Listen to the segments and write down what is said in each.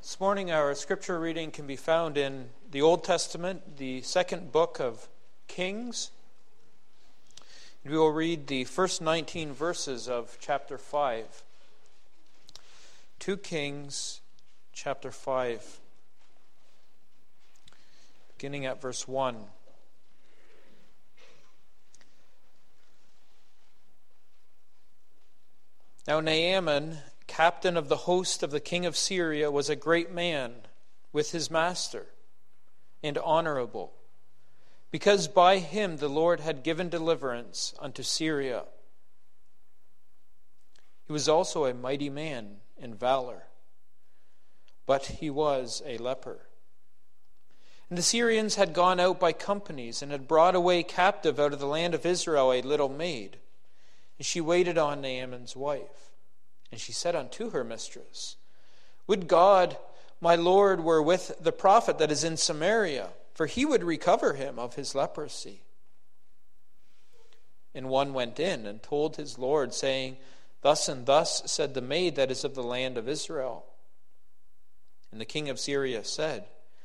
This morning our scripture reading can be found in the Old Testament, the second book of Kings. We will read the first 19 verses of chapter 5. 2 Kings chapter 5, beginning at verse 1. Now Naaman, captain of the host of the king of Syria, was a great man with his master and honorable, because by him the Lord had given deliverance unto Syria. He was also a mighty man in valor, but he was a leper. And the Syrians had gone out by companies and had brought away captive out of the land of Israel a little maid. And she waited on Naaman's wife. And she said unto her mistress, Would God, my Lord, were with the prophet that is in Samaria, for he would recover him of his leprosy. And one went in and told his Lord, saying, Thus and thus said the maid that is of the land of Israel. And the king of Syria said,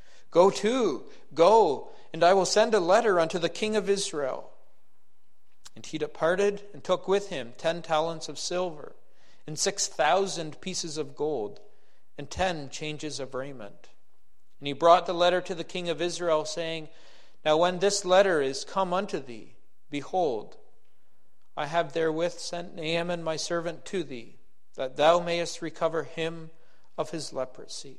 Go, and I will send a letter unto the king of Israel. And he departed and took with him 10 talents of silver, and 6,000 pieces of gold, and 10 changes of raiment. And he brought the letter to the king of Israel, saying, Now when this letter is come unto thee, behold, I have therewith sent Naaman my servant to thee, that thou mayest recover him of his leprosy.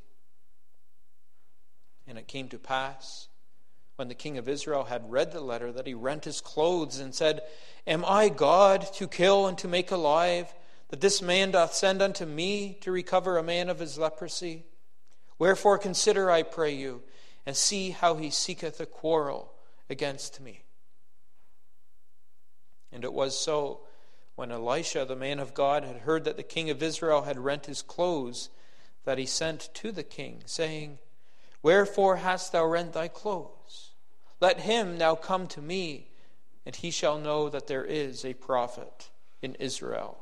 And it came to pass, when the king of Israel had read the letter, that he rent his clothes, and said, Am I God to kill and to make alive, that this man doth send unto me to recover a man of his leprosy? Wherefore consider, I pray you, and see how he seeketh a quarrel against me. And it was so, when Elisha, the man of God, had heard that the king of Israel had rent his clothes, that he sent to the king, saying, Wherefore hast thou rent thy clothes? Let him now come to me, and he shall know that there is a prophet in Israel.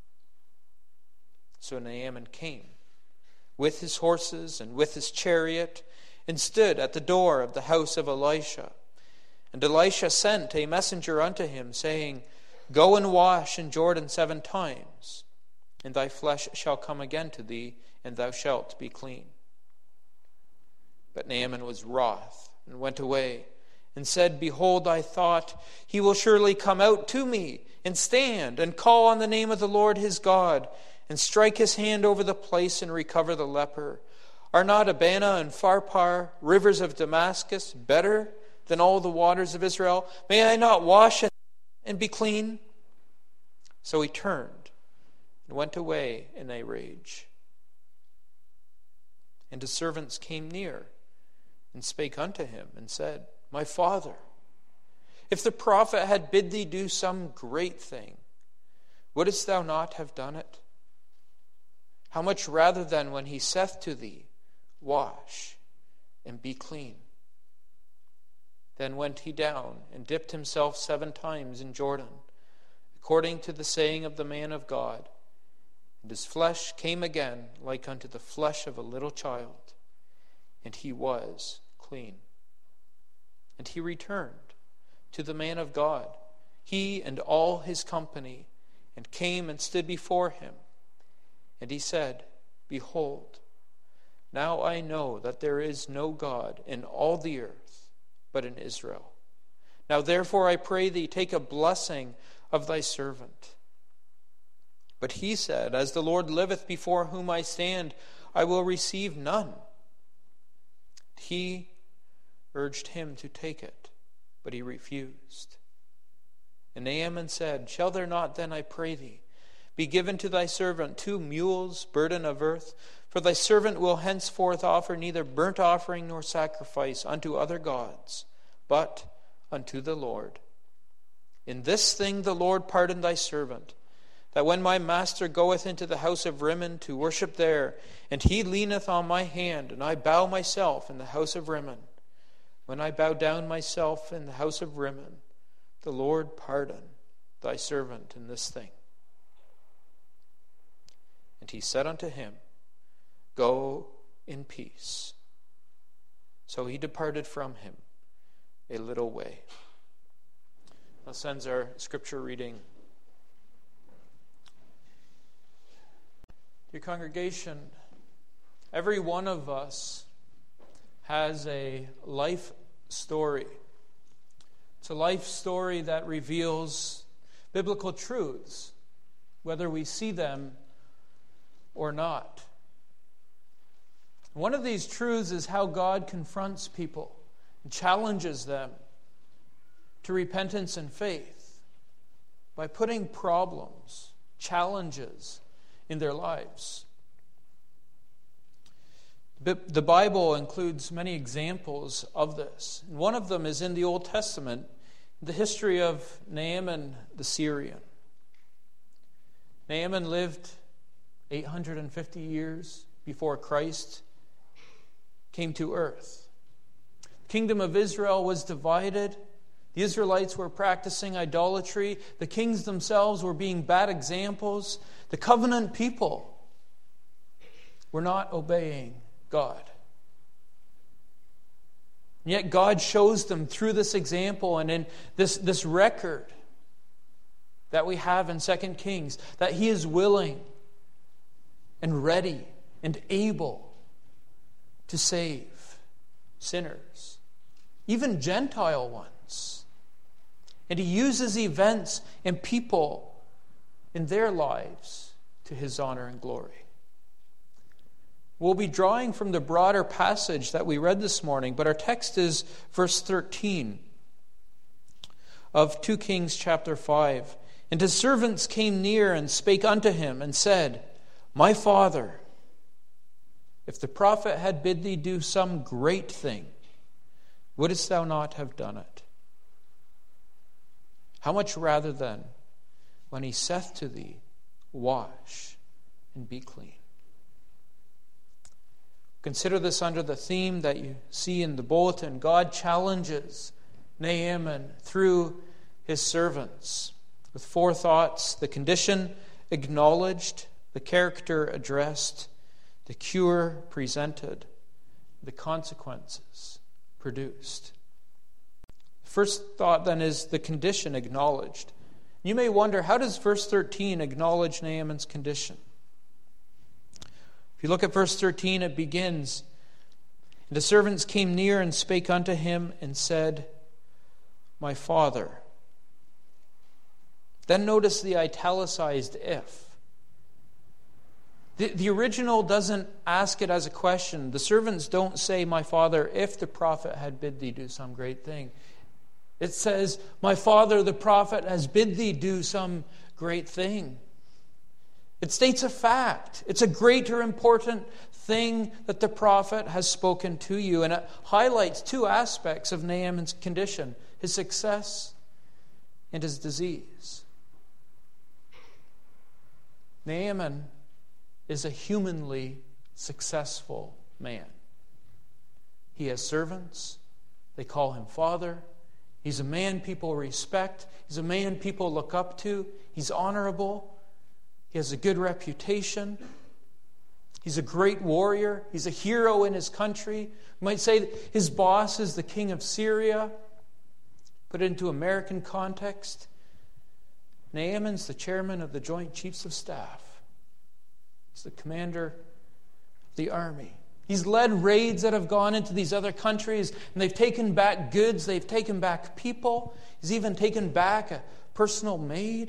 So Naaman came with his horses and with his chariot, and stood at the door of the house of Elisha. And Elisha sent a messenger unto him, saying, Go and wash in Jordan 7 times, and thy flesh shall come again to thee, and thou shalt be clean. But Naaman was wroth, and went away, and said, Behold, I thought, he will surely come out to me, and stand, and call on the name of the Lord his God, and strike his hand over the place, and recover the leper. Are not Abana and Pharpar, rivers of Damascus, better than all the waters of Israel? May I not wash and be clean? So he turned and went away in a rage. And his servants came near and spake unto him, and said, My father, if the prophet had bid thee do some great thing, wouldest thou not have done it? How much rather then when he saith to thee, Wash and be clean? Then went he down and dipped himself 7 times in Jordan, according to the saying of the man of God. And his flesh came again like unto the flesh of a little child, and he was clean. And he returned to the man of God, he and all his company, and came and stood before him. And he said, Behold, now I know that there is no God in all the earth but in Israel. Now therefore I pray thee, take a blessing of thy servant. But he said, As the Lord liveth before whom I stand, I will receive none. He urged him to take it, but he refused. And Naaman said, Shall there not then, I pray thee, be given to thy servant 2 mules, burden of earth? For thy servant will henceforth offer neither burnt offering nor sacrifice unto other gods, but unto the Lord. In this thing the Lord pardon thy servant, that when my master goeth into the house of Rimmon to worship there, and he leaneth on my hand, and I bow myself in the house of Rimmon, when I bow down myself in the house of Rimmon, the Lord pardon thy servant in this thing. And he said unto him, Go in peace. So he departed from him a little way. That ends our scripture reading. Dear congregation, every one of us has a life story. It's a life story that reveals biblical truths, whether we see them or not. One of these truths is how God confronts people and challenges them to repentance and faith by putting problems, challenges in their lives. The Bible includes many examples of this. And one of them is in the Old Testament, the history of Naaman the Syrian. Naaman lived 850 years before Christ came to earth. The kingdom of Israel was divided. The Israelites were practicing idolatry. The kings themselves were being bad examples. The covenant people were not obeying God. And yet God shows them through this example and in this record that we have in 2 Kings that He is willing and ready and able to save sinners, even Gentile ones. And He uses events and people in their lives to His honor and glory. We'll be drawing from the broader passage that we read this morning, but our text is verse 13 of 2 Kings chapter 5. And his servants came near and spake unto him and said, My father, if the prophet had bid thee do some great thing, wouldest thou not have done it? How much rather then, when he saith to thee, Wash and be clean? Consider this under the theme that you see in the bulletin. God challenges Naaman through his servants with 4 thoughts: the condition acknowledged, the character addressed, the cure presented, the consequences produced. First thought then is the condition acknowledged. You may wonder, how does verse 13 acknowledge Naaman's condition? If you look at verse 13, it begins, And the servants came near and spake unto him and said, My father. Then notice the italicized if. The original doesn't ask it as a question. The servants don't say, My father, if the prophet had bid thee do some great thing. It says, My father, the prophet, has bid thee do some great thing. It states a fact. It's a great or important thing that the prophet has spoken to you. And it highlights 2 aspects of Naaman's condition: his success and his disease. Naaman is a humanly successful man. He has servants. They call him father. He's a man people respect. He's a man people look up to. He's honorable. He has a good reputation. He's a great warrior. He's a hero in his country. You might say that his boss is the king of Syria. Put it into American context, Naaman's the chairman of the Joint Chiefs of Staff. He's the commander of the army. He's led raids that have gone into these other countries, and they've taken back goods, they've taken back people. He's even taken back a personal maid.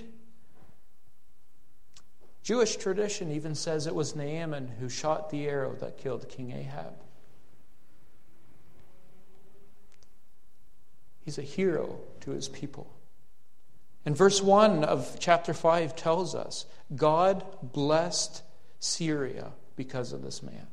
Jewish tradition even says it was Naaman who shot the arrow that killed King Ahab. He's a hero to his people. And verse 1 of chapter 5 tells us God blessed Syria because of this man.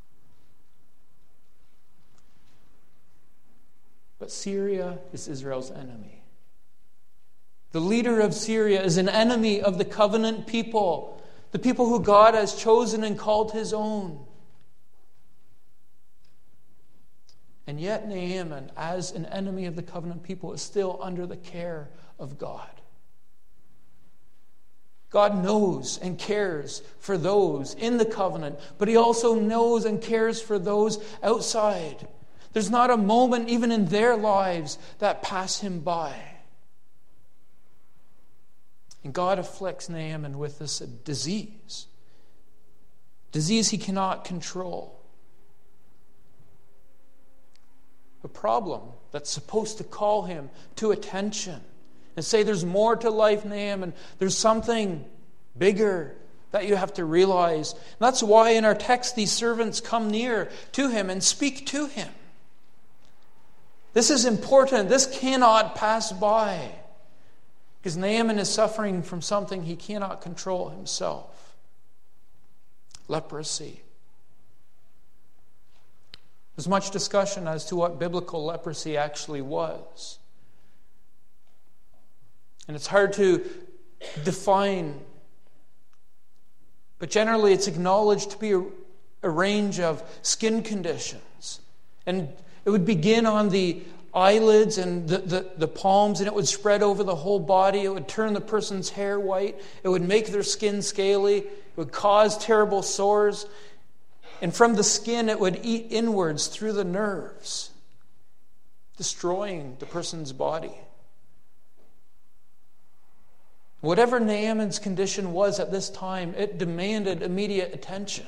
But Syria is Israel's enemy. The leader of Syria is an enemy of the covenant people, the people who God has chosen and called His own. And yet Naaman, as an enemy of the covenant people, is still under the care of God. God knows and cares for those in the covenant, but He also knows and cares for those outside. There's not a moment, even in their lives, that pass Him by. And God afflicts Naaman with this disease. Disease he cannot control. A problem that's supposed to call him to attention and say, there's more to life, Naaman. There's something bigger that you have to realize. And that's why in our text, these servants come near to him and speak to him. This is important. This cannot pass by. Because Naaman is suffering from something he cannot control himself. Leprosy. There's much discussion as to what biblical leprosy actually was. And it's hard to define. But generally it's acknowledged to be a range of skin conditions. And it would begin on the eyelids and the palms, and it would spread over the whole body. It would turn the person's hair white. It would make their skin scaly. It would cause terrible sores. And from the skin, it would eat inwards through the nerves, destroying the person's body. Whatever Naaman's condition was at this time, it demanded immediate attention.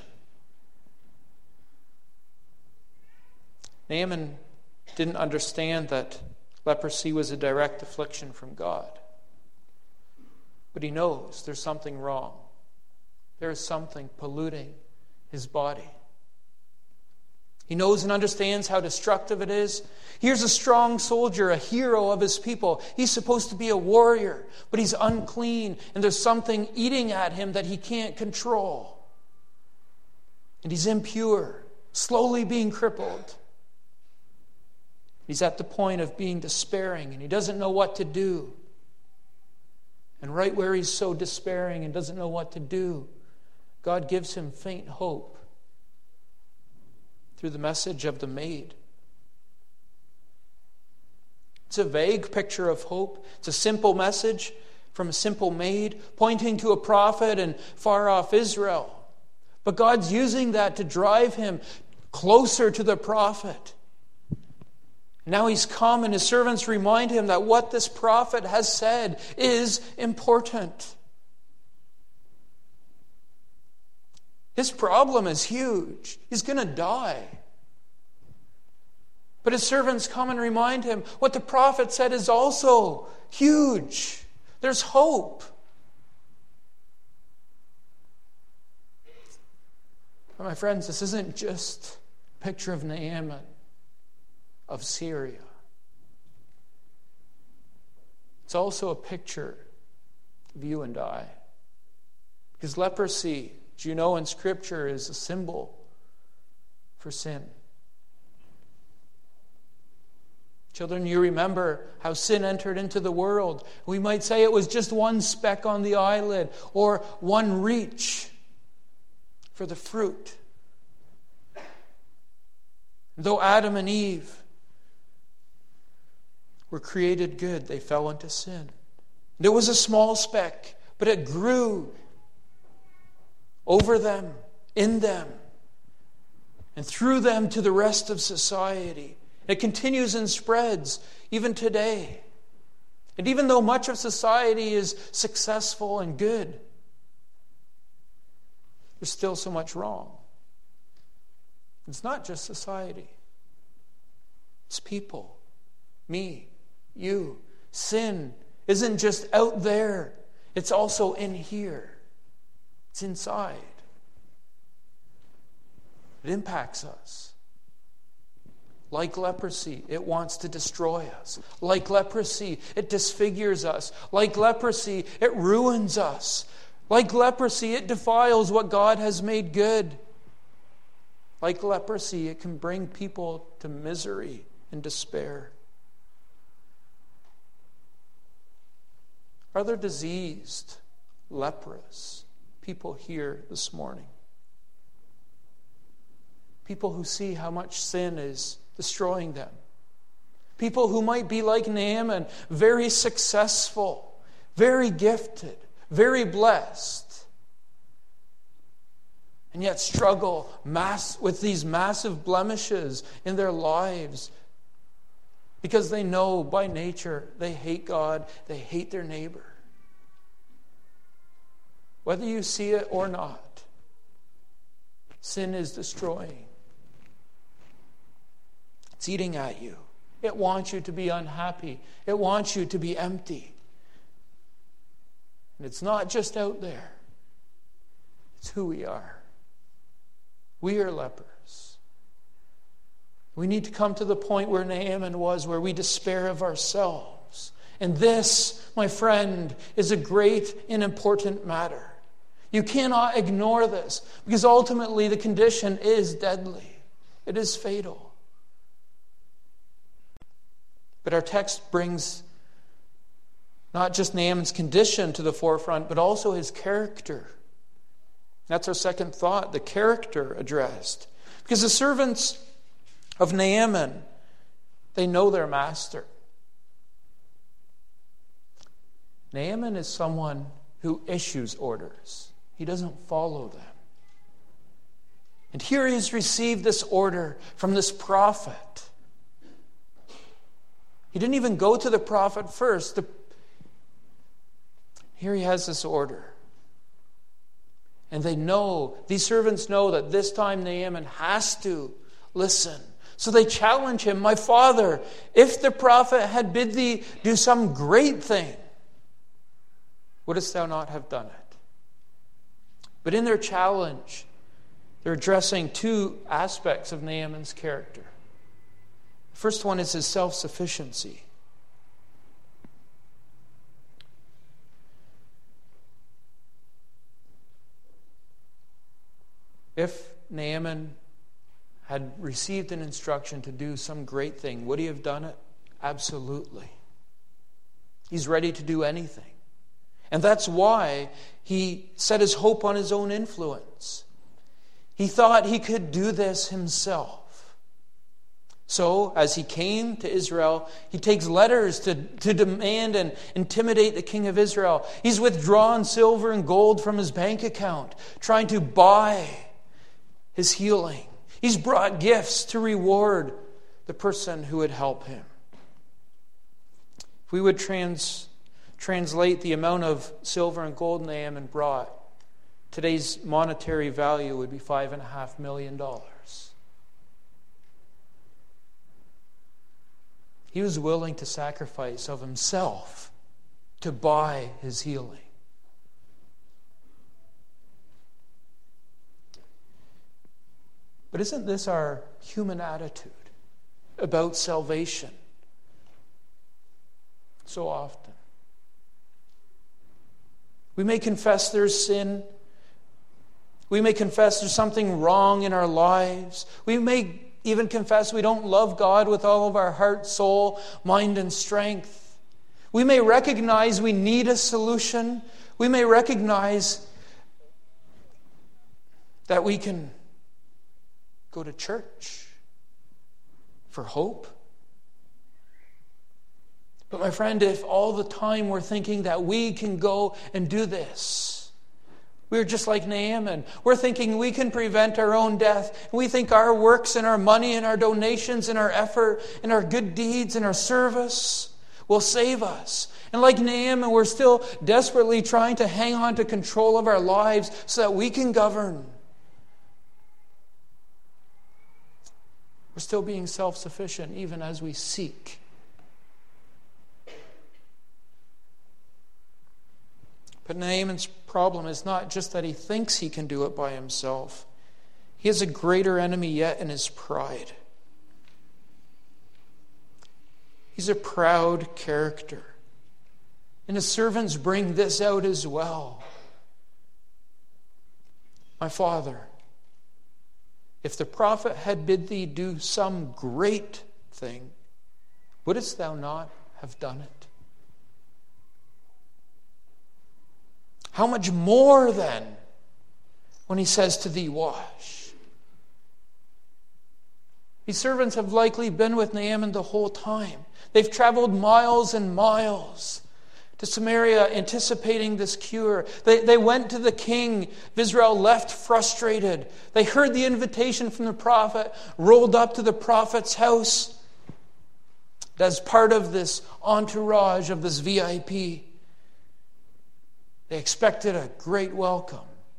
Naaman didn't understand that leprosy was a direct affliction from God. But he knows there's something wrong. There is something polluting his body. He knows and understands how destructive it is. Here's a strong soldier, a hero of his people. He's supposed to be a warrior, but he's unclean, and there's something eating at him that he can't control. And he's impure, slowly being crippled. He's at the point of being despairing, and he doesn't know what to do. And right where he's so despairing and doesn't know what to do, God gives him faint hope through the message of the maid. It's a vague picture of hope. It's a simple message from a simple maid pointing to a prophet in far-off Israel. But God's using that to drive him closer to the prophet. Now he's come, and his servants remind him that what this prophet has said is important. His problem is huge. He's going to die. But his servants come and remind him what the prophet said is also huge. There's hope. But my friends, this isn't just a picture of Naaman of Syria. It's also a picture of you and I. Because leprosy, as you know in Scripture, is a symbol for sin. Children, you remember how sin entered into the world. We might say it was just one speck on the eyelid or one reach for the fruit. Though Adam and Eve were created good, they fell into sin. There was a small speck, but it grew over them, in them, and through them to the rest of society. It continues and spreads even today. And even though much of society is successful and good, there's still so much wrong. It's not just society. It's people. Me. You. Sin isn't just out there. It's also in here. It's inside. It impacts us. Like leprosy, it wants to destroy us. Like leprosy, it disfigures us. Like leprosy, it ruins us. Like leprosy, it defiles what God has made good. Like leprosy, it can bring people to misery and despair. Are there diseased, leprous people here this morning? People who see how much sin is destroying them. People who might be like Naaman, very successful, very gifted, very blessed, and yet struggle with these massive blemishes in their lives because they know by nature they hate God, they hate their neighbor. Whether you see it or not, sin is destroying. It's eating at you. It wants you to be unhappy. It wants you to be empty. And it's not just out there. It's who we are. We are lepers. We need to come to the point where Naaman was, where we despair of ourselves. And this, my friend, is a great and important matter. You cannot ignore this, because ultimately the condition is deadly. It is fatal. But our text brings not just Naaman's condition to the forefront, but also his character. That's our second thought, the character addressed. Because the servants of Naaman, they know their master. Naaman is someone who issues orders. He doesn't follow them. And here he's received this order from this prophet. He didn't even go to the prophet first. Here he has this order. And these servants know that this time Naaman has to listen. So they challenge him, "My father, if the prophet had bid thee do some great thing, wouldst thou not have done it?" But in their challenge, they're addressing two aspects of Naaman's character. The first one is his self-sufficiency. If Naaman had received an instruction to do some great thing, would he have done it? Absolutely. He's ready to do anything. And that's why he set his hope on his own influence. He thought he could do this himself. So, as he came to Israel, he takes letters to demand and intimidate the king of Israel. He's withdrawn silver and gold from his bank account, trying to buy his healing. He's brought gifts to reward the person who would help him. If we would translate the amount of silver and gold Naaman brought, today's monetary value would be $5.5 million. He was willing to sacrifice of himself to buy his healing. But isn't this our human attitude about salvation so often? We may confess there's sin. We may confess there's something wrong in our lives. We may even confess we don't love God with all of our heart, soul, mind, and strength. We may recognize we need a solution. We may recognize that we can go to church for hope. But my friend, if all the time we're thinking that we can go and do this, we're just like Naaman. We're thinking we can prevent our own death. We think our works and our money and our donations and our effort and our good deeds and our service will save us. And like Naaman, we're still desperately trying to hang on to control of our lives so that we can govern. We're still being self-sufficient even as we seek. But Naaman's problem is not just that he thinks he can do it by himself. He has a greater enemy yet in his pride. He's a proud character. And his servants bring this out as well. "My father, if the prophet had bid thee do some great thing, wouldst thou not have done it?" How much more then when he says to thee, "Wash"? These servants have likely been with Naaman the whole time. They've traveled miles and miles to Samaria anticipating this cure. They went to the king of Israel, left frustrated. They heard the invitation from the prophet, rolled up to the prophet's house as part of this entourage of this VIP. They expected a great welcome.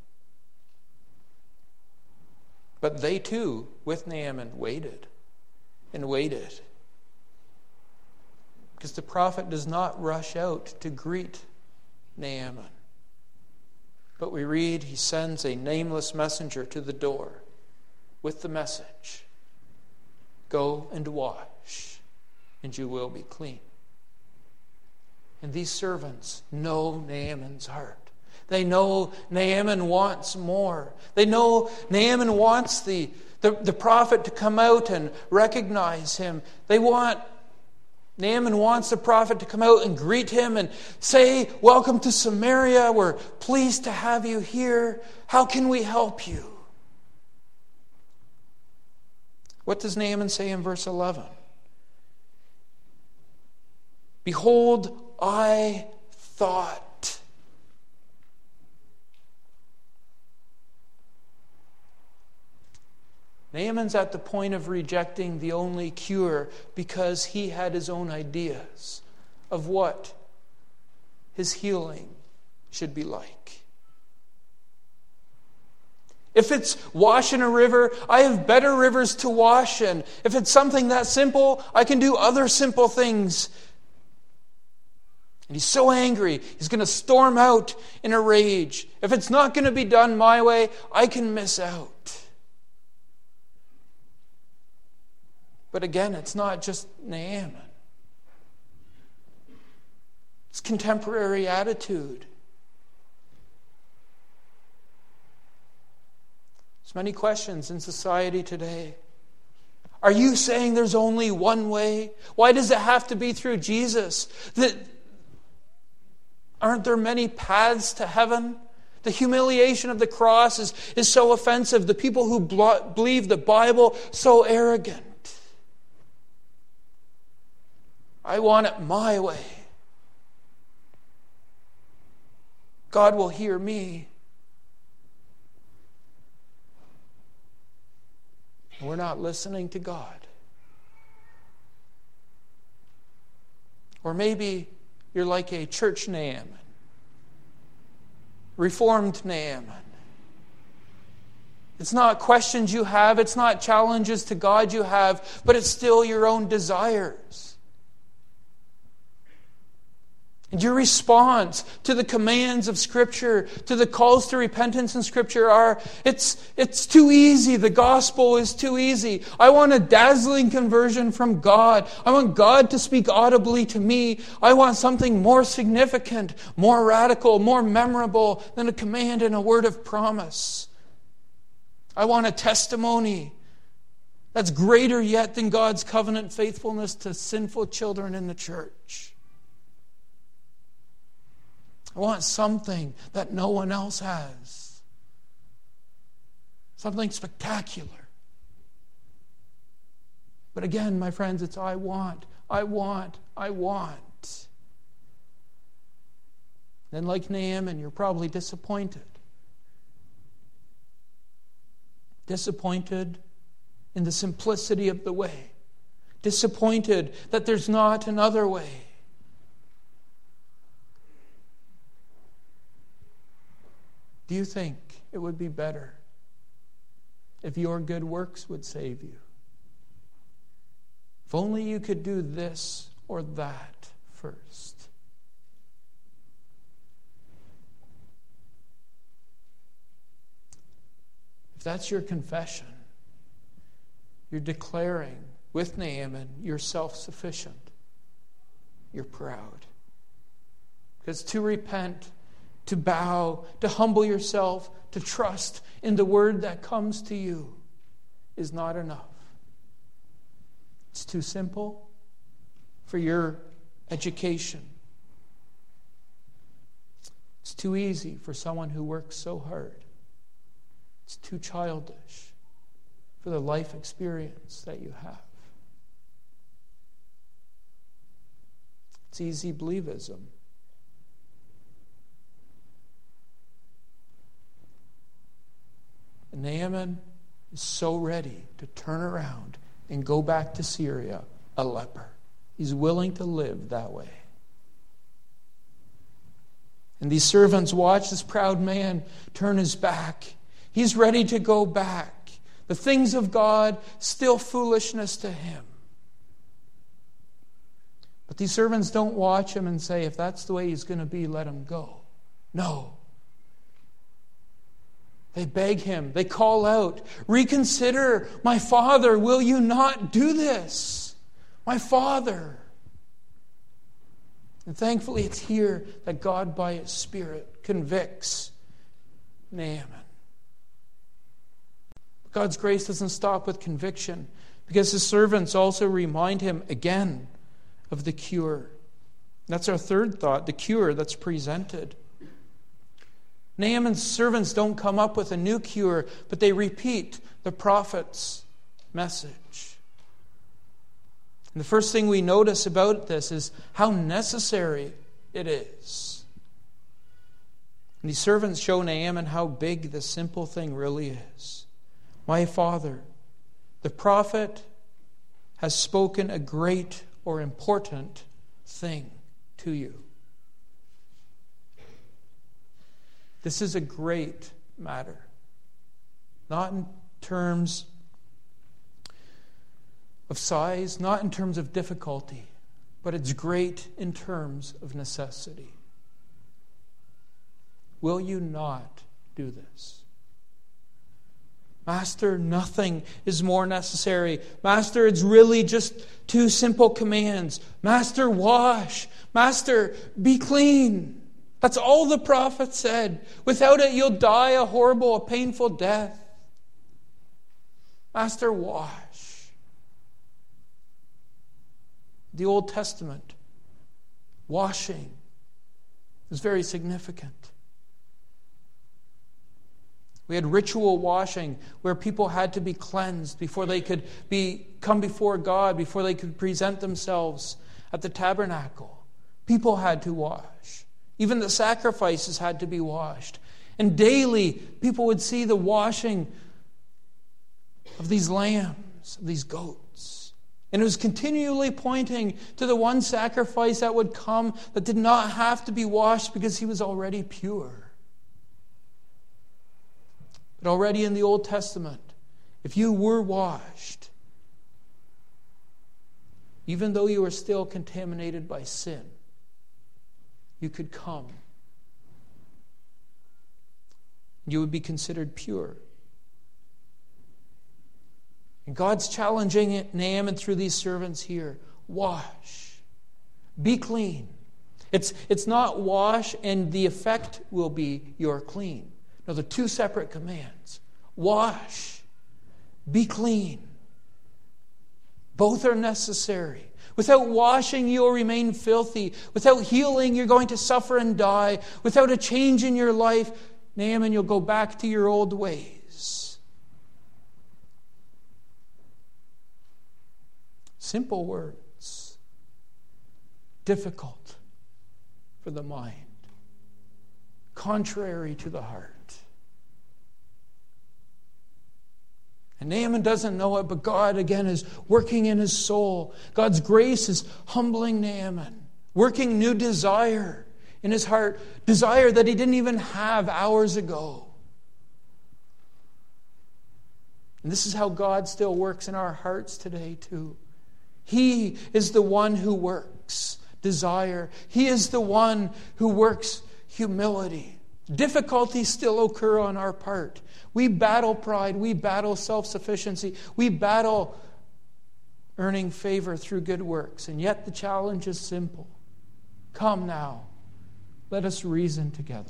But they too, with Naaman, waited and waited. Because the prophet does not rush out to greet Naaman. But we read he sends a nameless messenger to the door with the message, "Go and wash, and you will be clean." And these servants know Naaman's heart. They know Naaman wants more. They know Naaman wants the prophet to come out and recognize him. Naaman wants the prophet to come out and greet him and say, "Welcome to Samaria. We're pleased to have you here. How can we help you?" What does Naaman say in verse 11? "Behold, I thought." Naaman's at the point of rejecting the only cure because he had his own ideas of what his healing should be like. If it's wash in a river, I have better rivers to wash in. If it's something that simple, I can do other simple things. And he's so angry, he's going to storm out in a rage. If it's not going to be done my way, I can miss out. But again, it's not just Naaman. It's contemporary attitude. There's many questions in society today. Are you saying there's only one way? Why does it have to be through Jesus? Aren't there many paths to heaven? The humiliation of the cross is so offensive. The people who believe the Bible, so arrogant. I want it my way. God will hear me. We're not listening to God. Or maybe you're like a church Naaman, Reformed Naaman. It's not questions you have, it's not challenges to God you have, but it's still your own desires. And your response to the commands of Scripture, to the calls to repentance in Scripture are, it's too easy. The gospel is too easy. I want a dazzling conversion from God. I want God to speak audibly to me. I want something more significant, more radical, more memorable than a command and a word of promise. I want a testimony that's greater yet than God's covenant faithfulness to sinful children in the church. I want something that no one else has. Something spectacular. But again, my friends, it's I want. Then like Naaman, you're probably disappointed. Disappointed in the simplicity of the way. Disappointed that there's not another way. Do you think it would be better if your good works would save you? If only you could do this or that first. If that's your confession, you're declaring with Naaman, you're self-sufficient. You're proud. Because to repent, to bow, to humble yourself, to trust in the word that comes to you is not enough. It's too simple for your education. It's too easy for someone who works so hard. It's too childish for the life experience that you have. It's easy believism. And Naaman is so ready to turn around and go back to Syria a leper. He's willing to live that way. And these servants watch this proud man turn his back. He's ready to go back. The things of God, still foolishness to him. But these servants don't watch him and say, if that's the way he's going to be, let him go. No. They beg him. They call out, reconsider, my father, will you not do this? My father. And thankfully it's here that God by His Spirit convicts Naaman. God's grace doesn't stop with conviction, because His servants also remind him again of the cure. That's our third thought, the cure that's presented. Naaman's servants don't come up with a new cure, but they repeat the prophet's message. And the first thing we notice about this is how necessary it is. And these servants show Naaman how big this simple thing really is. My father, the prophet has spoken a great or important thing to you. This is a great matter. Not in terms of size, not in terms of difficulty, but it's great in terms of necessity. Will you not do this? Master, nothing is more necessary. Master, it's really just two simple commands. Master, wash. Master, be clean. That's all the prophet said. Without it, you'll die a horrible, a painful death. Master, wash. The Old Testament, washing is very significant. We had ritual washing where people had to be cleansed before they could come before God, before they could present themselves at the tabernacle. People had to wash. Even the sacrifices had to be washed. And daily, people would see the washing of these lambs, of these goats. And it was continually pointing to the one sacrifice that would come that did not have to be washed because he was already pure. But already in the Old Testament, if you were washed, even though you were still contaminated by sin, you could come. You would be considered pure. And God's challenging Naaman through these servants here. Wash. Be clean. It's not wash and the effect will be you're clean. No, they're two separate commands. Wash. Be clean. Both are necessary. Without washing, you'll remain filthy. Without healing, you're going to suffer and die. Without a change in your life, Naaman, you'll go back to your old ways. Simple words. Difficult for the mind. Contrary to the heart. And Naaman doesn't know it, but God, again, is working in his soul. God's grace is humbling Naaman, working new desire in his heart, desire that he didn't even have hours ago. And this is how God still works in our hearts today, too. He is the one who works desire. He is the one who works humility. Difficulties still occur on our part. We battle pride. We battle self-sufficiency. We battle earning favor through good works. And yet the challenge is simple. Come now. Let us reason together.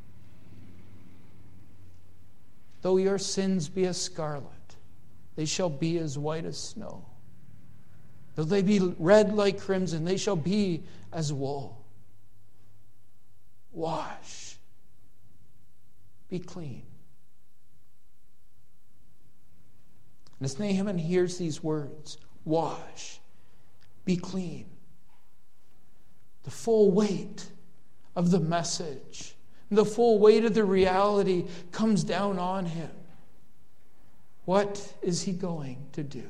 Though your sins be as scarlet, they shall be as white as snow. Though they be red like crimson, they shall be as wool. Wash. Be clean. And as Naaman hears these words, wash, be clean, the full weight of the message, the full weight of the reality comes down on him. What is he going to do?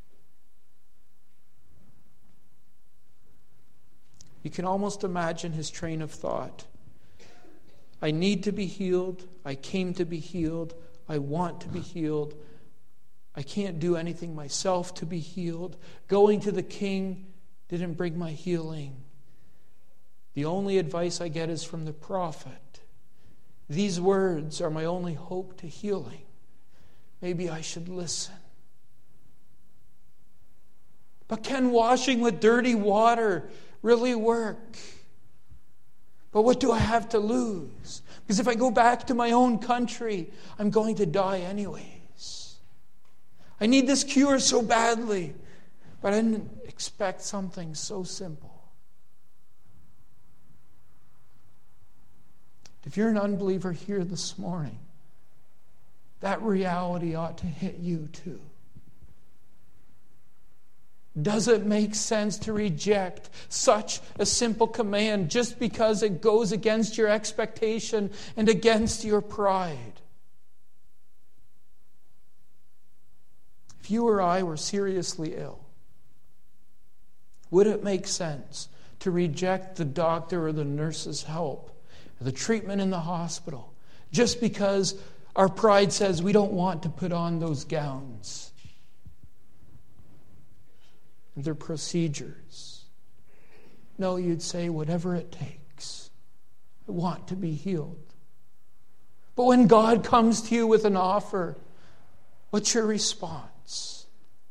You can almost imagine his train of thought. I need to be healed. I came to be healed. I want to be healed. I can't do anything myself to be healed. Going to the king didn't bring my healing. The only advice I get is from the prophet. These words are my only hope to healing. Maybe I should listen. But can washing with dirty water really work? But what do I have to lose? Because if I go back to my own country, I'm going to die anyways. I need this cure so badly, but I didn't expect something so simple. If you're an unbeliever here this morning, that reality ought to hit you too. Does it make sense to reject such a simple command just because it goes against your expectation and against your pride? If you or I were seriously ill, would it make sense to reject the doctor or the nurse's help, or the treatment in the hospital, just because our pride says we don't want to put on those gowns and their procedures? No, you'd say, whatever it takes. I want to be healed. But when God comes to you with an offer, what's your response?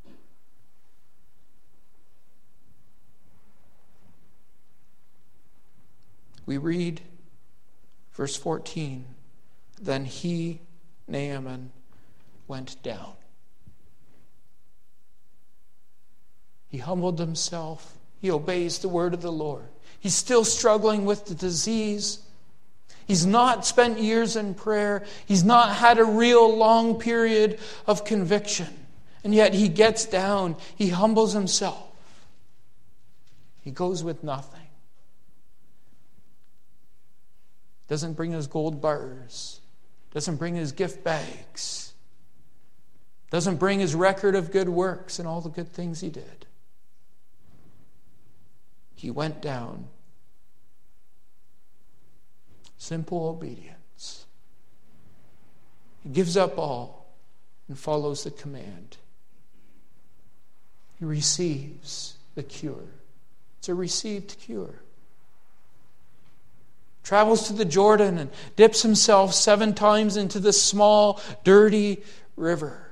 We read verse 14, then he, Naaman, went down. He humbled himself. He obeys the word of the Lord. He's still struggling with the disease. He's not spent years in prayer. He's not had a real long period of conviction. And yet he gets down. He humbles himself. He goes with nothing. Doesn't bring his gold bars. Doesn't bring his gift bags. Doesn't bring his record of good works and all the good things he did. He went down. Simple obedience. He gives up all and follows the command. He receives the cure. It's a received cure. Travels to the Jordan and dips himself 7 times into this small, dirty river.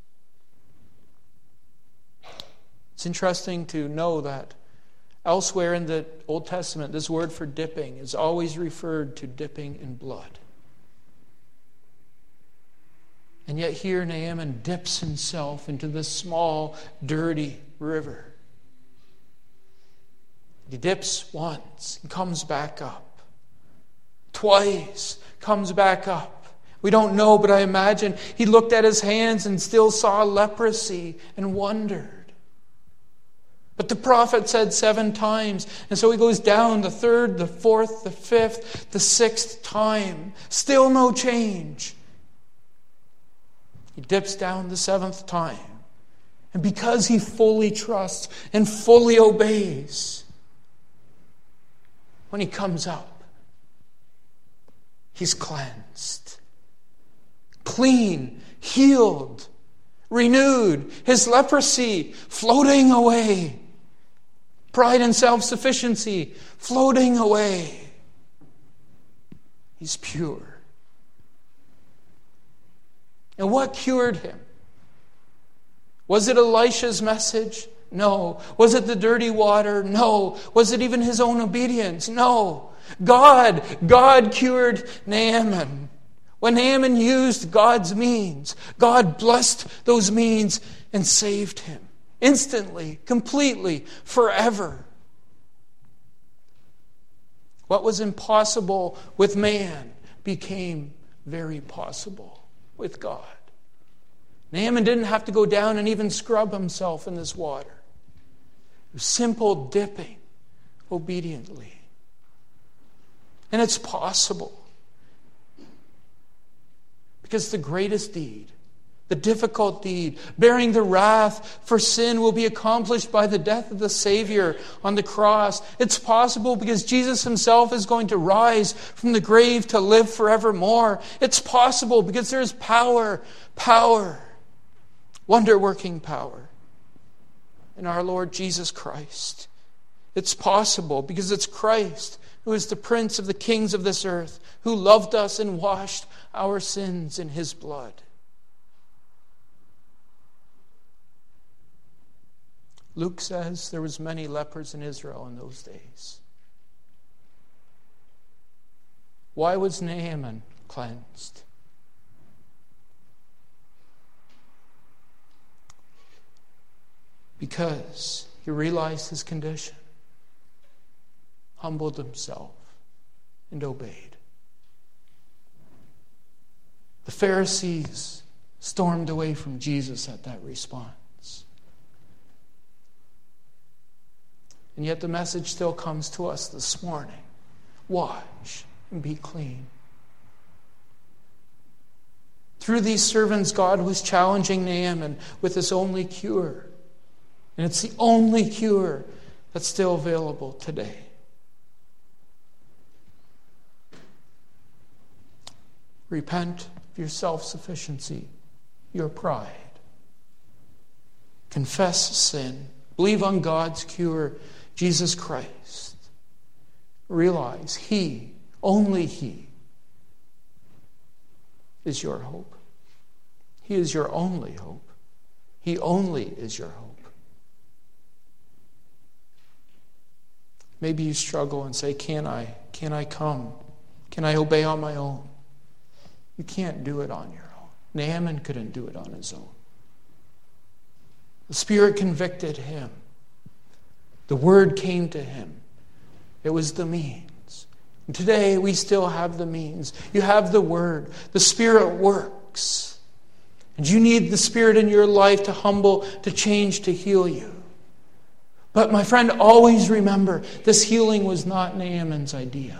It's interesting to know that elsewhere in the Old Testament, this word for dipping is always referred to dipping in blood. And yet here Naaman dips himself into this small, dirty river. He dips once and comes back up. Twice comes back up. We don't know, but I imagine he looked at his hands and still saw leprosy and wondered. But the prophet said 7 times, and so he goes down the 3rd, the 4th, the 5th, the 6th time. Still no change. He dips down the 7th time. And because he fully trusts and fully obeys, when he comes up, he's cleansed, clean, healed, renewed, his leprosy floating away, pride and self-sufficiency floating away. He's pure. And what cured him? Was it Elisha's message? No. Was it the dirty water? No. Was it even his own obedience? No. God cured Naaman. When Naaman used God's means, God blessed those means and saved him. Instantly, completely, forever. What was impossible with man became very possible with God. Naaman didn't have to go down and even scrub himself in this water. It was simple dipping obediently. And it's possible. Because the greatest deed the difficult deed, bearing the wrath for sin, will be accomplished by the death of the Savior on the cross. It's possible because Jesus himself is going to rise from the grave to live forevermore. It's possible because there's power, wonder-working power in our Lord Jesus Christ. It's possible because it's Christ who is the Prince of the kings of this earth, who loved us and washed our sins in his blood. Luke says there was many lepers in Israel in those days. Why was Naaman cleansed? Because he realized his condition, humbled himself, and obeyed. The Pharisees stormed away from Jesus at that response. And yet the message still comes to us this morning. Wash and be clean. Through these servants, God was challenging Naaman with his only cure. And it's the only cure that's still available today. Repent of your self-sufficiency, your pride. Confess sin. Believe on God's cure, Jesus Christ. Realize He, only He, is your hope. He is your only hope. He only is your hope. Maybe you struggle and say, can I come? Can I obey on my own? You can't do it on your own. Naaman couldn't do it on his own. The Spirit convicted him. The Word came to him. It was the means. And today we still have the means. You have the Word. The Spirit works. And you need the Spirit in your life to humble, to change, to heal you. But my friend, always remember, this healing was not Naaman's idea.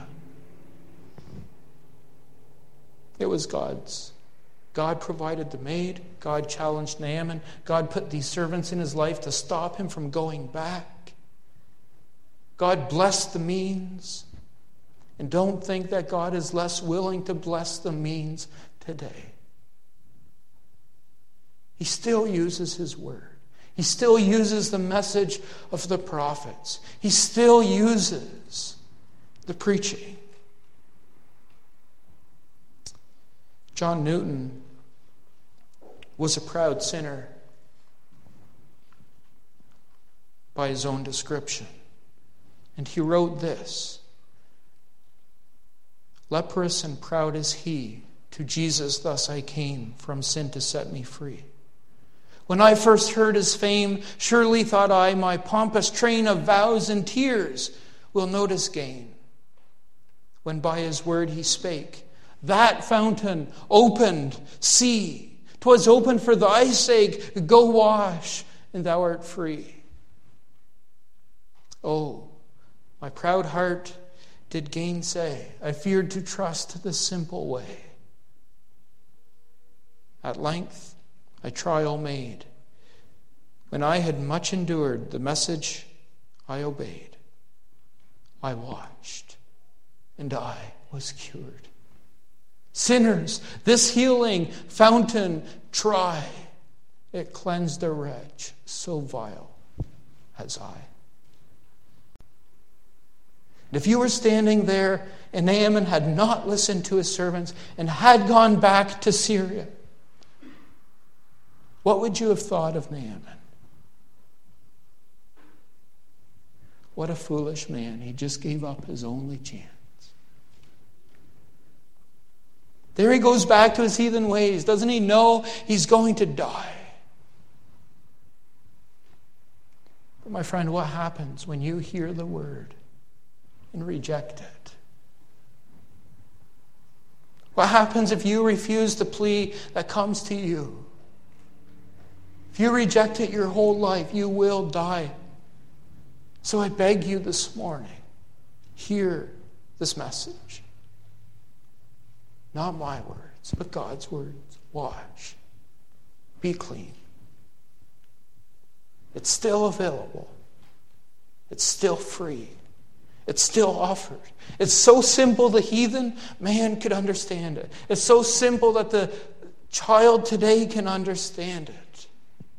It was God's. God provided the maid. God challenged Naaman. God put these servants in his life to stop him from going back. God blessed the means. And don't think that God is less willing to bless the means today. He still uses His Word. He still uses the message of the prophets. He still uses the preaching. John Newton was a proud sinner by his own description. And he wrote this: "Leprous and proud as he, to Jesus thus I came, from sin to set me free. When I first heard his fame, surely thought I, my pompous train of vows and tears will notice gain. When by his word he spake, that fountain opened, see, 'twas opened for thy sake, go wash, and thou art free. Oh, my proud heart did gainsay, I feared to trust the simple way. At length I trial made. When I had much endured, the message I obeyed. I watched, and I was cured. Sinners, this healing fountain try. It cleansed a wretch so vile as I." And if you were standing there and Naaman had not listened to his servants and had gone back to Syria, what would you have thought of Naaman? What a foolish man. He just gave up his only chance. There he goes back to his heathen ways. Doesn't he know he's going to die? But my friend, what happens when you hear the word and reject it? What happens if you refuse the plea that comes to you? If you reject it your whole life, you will die. So I beg you this morning, hear this message. Not my words, but God's words. Wash be clean. It's still available. It's still free. It's still offered. It's so simple the heathen man could understand it. It's so simple that the child today can understand it.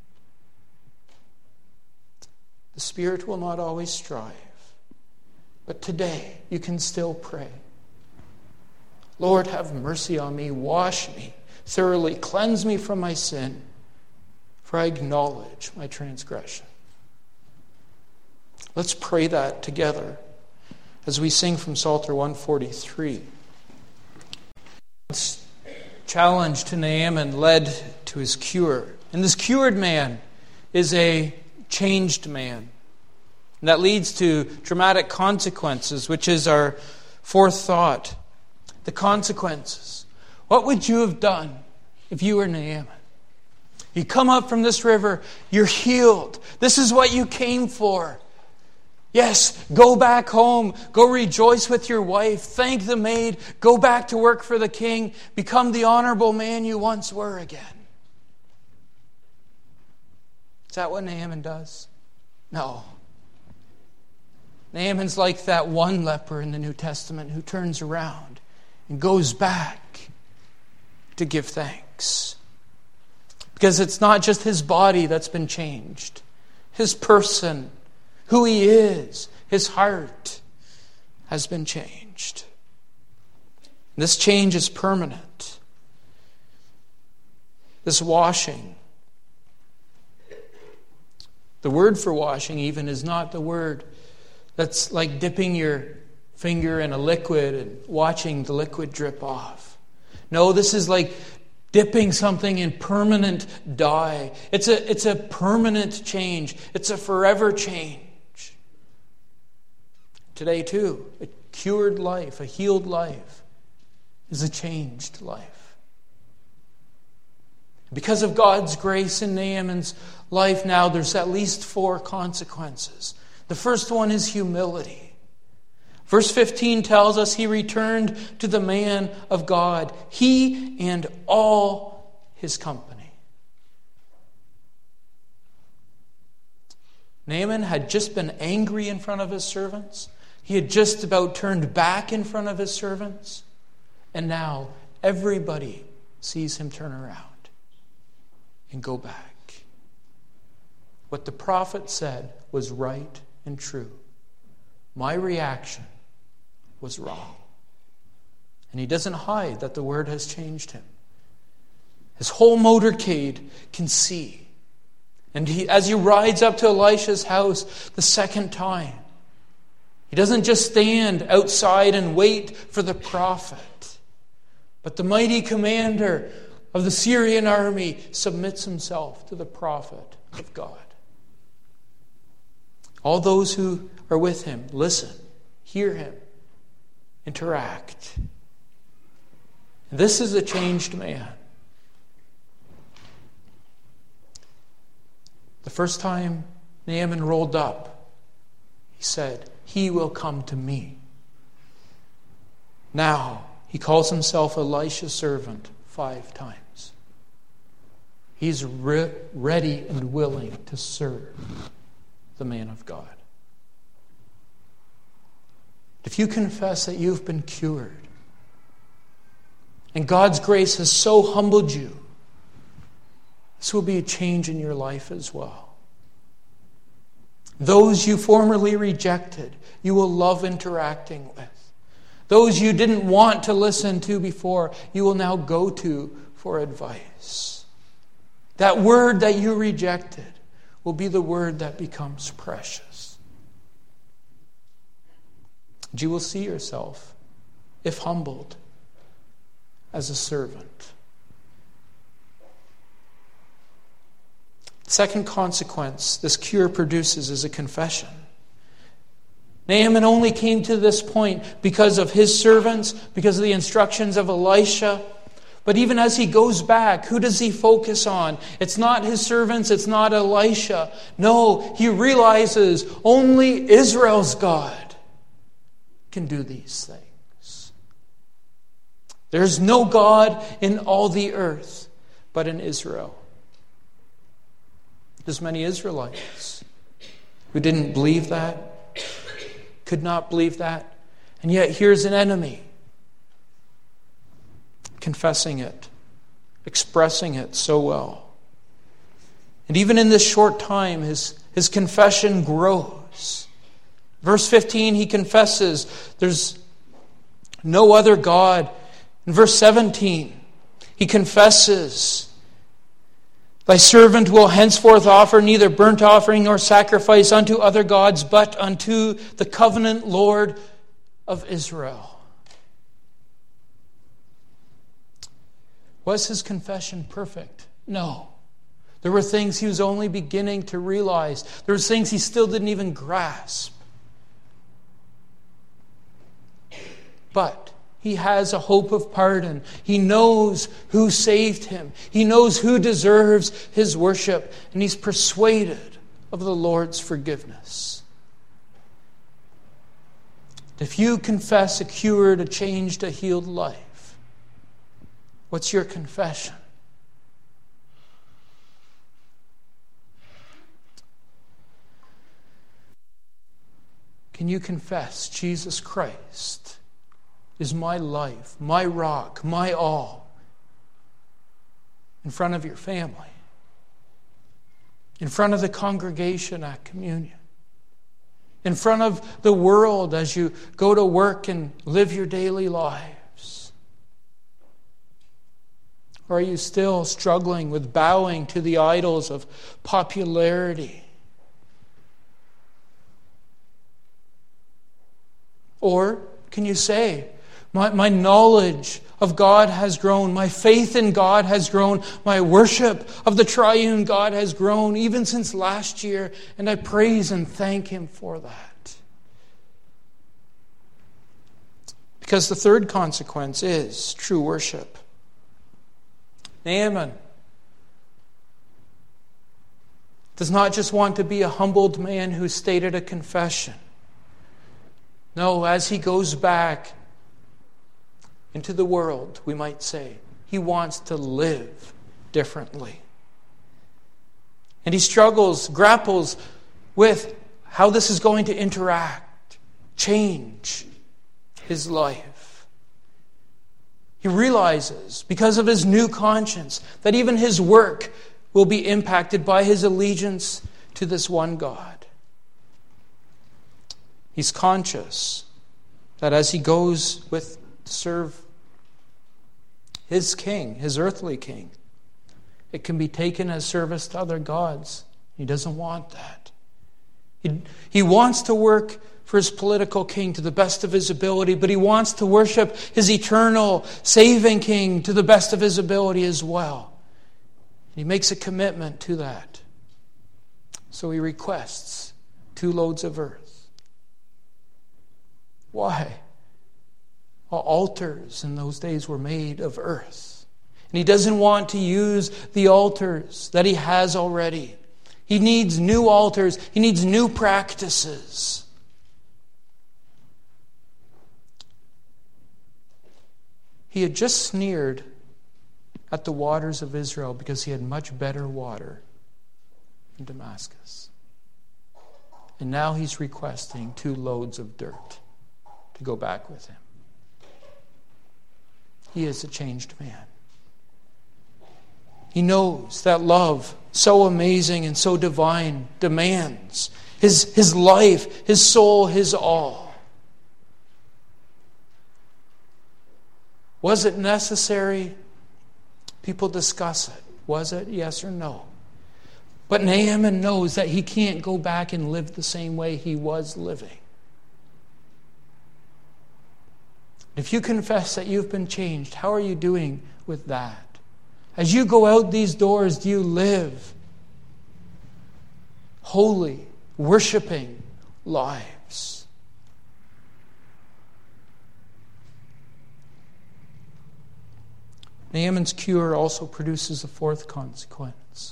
The Spirit will not always strive. But today you can still pray. Lord, have mercy on me. Wash me thoroughly. Cleanse me from my sin. For I acknowledge my transgression. Let's pray that together as we sing from Psalter 143. This challenge to Naaman led to his cure. And this cured man is a changed man. And that leads to dramatic consequences, which is our fourth thought. The consequences. What would you have done if you were Naaman? You come up from this river, you're healed. This is what you came for. Yes, go back home. Go rejoice with your wife. Thank the maid. Go back to work for the king. Become the honorable man you once were again. Is that what Naaman does? No. Naaman's like that one leper in the New Testament who turns around and goes back to give thanks. Because it's not just his body that's been changed. His person, who he is, his heart has been changed. This change is permanent. This washing. The word for washing even is not the word that's like dipping your finger in a liquid and watching the liquid drip off. No, this is like dipping something in permanent dye. It's a permanent change. It's a forever change. Today too, a cured life, a healed life is a changed life. Because of God's grace in Naaman's life now, there's at least 4 consequences. The first one is humility. Verse 15 tells us he returned to the man of God, he and all his company. Naaman had just been angry in front of his servants. He had just about turned back in front of his servants. And now everybody sees him turn around and go back. What the prophet said was right and true. My reaction was wrong. And he doesn't hide that the word has changed him. His whole motorcade can see. And as he rides up to Elisha's house the second time, he doesn't just stand outside and wait for the prophet, but the mighty commander of the Syrian army submits himself to the prophet of God. All those who are with him listen, hear him, interact. This is a changed man. The first time Naaman rolled up, he said, "He will come to me." Now, he calls himself Elisha's servant 5 times. He's ready and willing to serve the man of God. If you confess that you've been cured, and God's grace has so humbled you, this will be a change in your life as well. Those you formerly rejected, you will love interacting with. Those you didn't want to listen to before, you will now go to for advice. That word that you rejected will be the word that becomes precious. And you will see yourself, if humbled, as a servant. Second consequence this cure produces is a confession. Naaman only came to this point because of his servants, because of the instructions of Elisha. But even as he goes back, who does he focus on? It's not his servants, it's not Elisha. No, he realizes only Israel's God can do these things. There's no God in all the earth but in Israel. as many Israelites who didn't believe that, could not believe that. And yet here's an enemy confessing it, expressing it so well. And even in this short time, his confession grows. Verse 15, he confesses there's no other God. In verse 17, he confesses, thy servant will henceforth offer neither burnt offering nor sacrifice unto other gods, but unto the covenant Lord of Israel. Was his confession perfect? No. There were things he was only beginning to realize. There were things he still didn't even grasp. But he has a hope of pardon. He knows who saved him. He knows who deserves his worship. And he's persuaded of the Lord's forgiveness. If you confess a cured, a changed, a healed life, what's your confession? Can you confess Jesus Christ is my life, my rock, my all, in front of your family, in front of the congregation at communion, in front of the world as you go to work and live your daily lives? Or are you still struggling with bowing to the idols of popularity? Or can you say, my knowledge of God has grown, my faith in God has grown, my worship of the triune God has grown even since last year, and I praise and thank Him for that. Because the third consequence is true worship. Naaman does not just want to be a humbled man who stated a confession. No, as he goes back into the world, we might say, he wants to live differently. And he grapples with how this is going to interact, change his life. He realizes, because of his new conscience, that even his work will be impacted by his allegiance to this one God. He's conscious that as he goes to serve his king, his earthly king, it can be taken as service to other gods. He doesn't want that. He wants to work for his political king to the best of his ability, but he wants to worship his eternal, saving king to the best of his ability as well. He makes a commitment to that. So he requests 2 loads of earth. Why? Well, altars in those days were made of earth. And he doesn't want to use the altars that he has already. He needs new altars. He needs new practices. He had just sneered at the waters of Israel because he had much better water in Damascus. And now he's requesting 2 loads of dirt to go back with him. He is a changed man. He knows that love, so amazing and so divine, demands his life, his soul, his all. Was it necessary? People discuss it. Was it? Yes or no? But Naaman knows that he can't go back and live the same way he was living. If you confess that you've been changed, how are you doing with that? As you go out these doors, do you live holy, worshiping lives? Naaman's cure also produces a 4th consequence.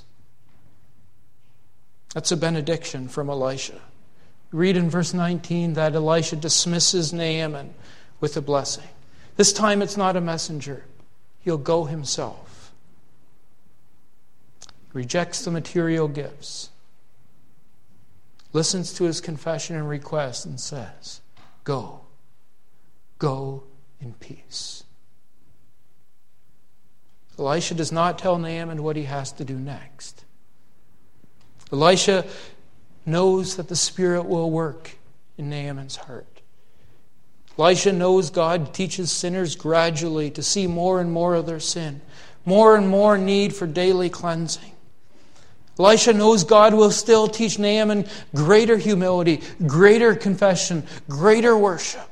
That's a benediction from Elisha. We read in verse 19 that Elisha dismisses Naaman with a blessing. This time it's not a messenger. He'll go himself. rejects the material gifts, listens to his confession and request, and says, go in peace. Elisha does not tell Naaman what he has to do next. Elisha knows that the Spirit will work in Naaman's heart. Elisha knows God teaches sinners gradually to see more and more of their sin, more and more need for daily cleansing. Elisha knows God will still teach Naaman greater humility, greater confession, greater worship.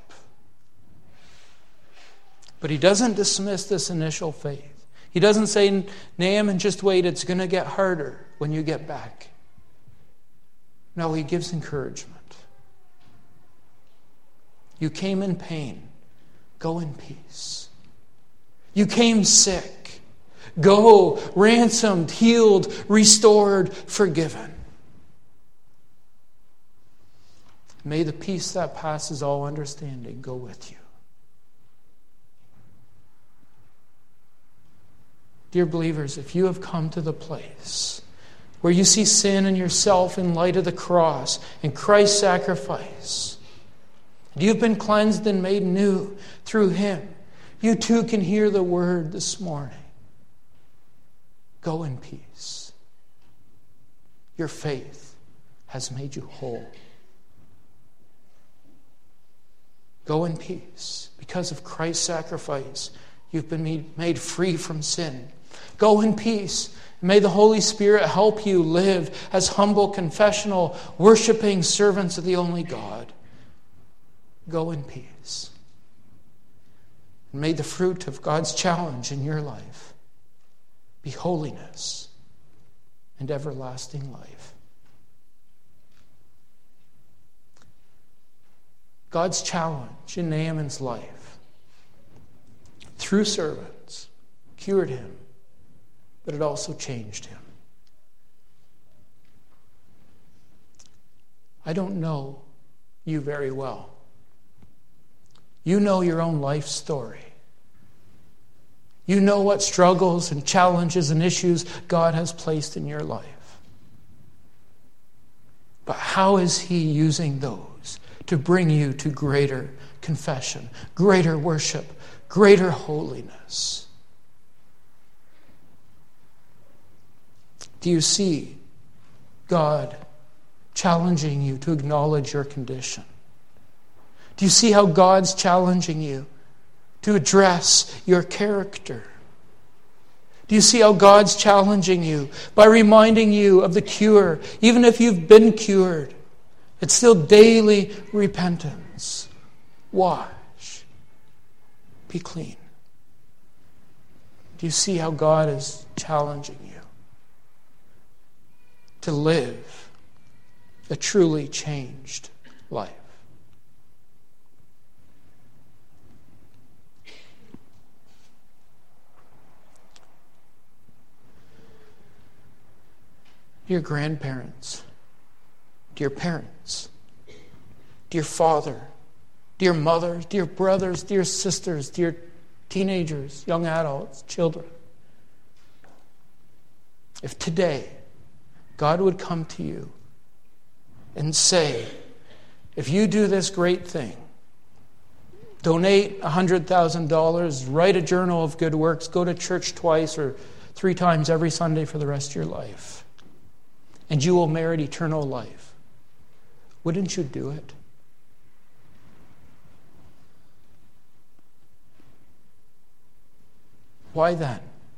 But he doesn't dismiss this initial faith. He doesn't say, Naaman, just wait, it's going to get harder when you get back. No, he gives encouragement. You came in pain. Go in peace. You came sick. Go ransomed, healed, restored, forgiven. May the peace that passes all understanding go with you. Dear believers, if you have come to the place where you see sin in yourself in light of the cross and Christ's sacrifice, and you've been cleansed and made new through Him, you too can hear the word this morning. Go in peace. Your faith has made you whole. Go in peace. Because of Christ's sacrifice, you've been made free from sin. Go in peace. May the Holy Spirit help you live as humble, confessional, worshiping servants of the only God. Go in peace. And may the fruit of God's challenge in your life be holiness and everlasting life. God's challenge in Naaman's life, through servants, cured him, but it also changed him. I don't know you very well. You know your own life story. You know what struggles and challenges and issues God has placed in your life. But how is He using those to bring you to greater confession, greater worship, greater holiness? Do you see God challenging you to acknowledge your condition? Do you see how God's challenging you to address your character? Do you see how God's challenging you by reminding you of the cure? Even if you've been cured, it's still daily repentance. Wash. Be clean. Do you see how God is challenging you to live a truly changed life? Dear grandparents, dear parents, dear father, dear mother, dear brothers, dear sisters, dear teenagers, young adults, children, if today God would come to you and say, if you do this great thing, donate $100,000, write a journal of good works, go to church twice or 3 times every Sunday for the rest of your life, and you will merit eternal life, wouldn't you do it? Why then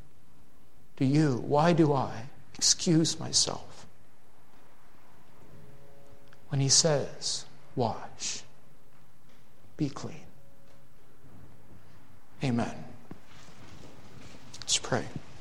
why do I excuse myself when He says, wash, be clean? Amen. Let's pray.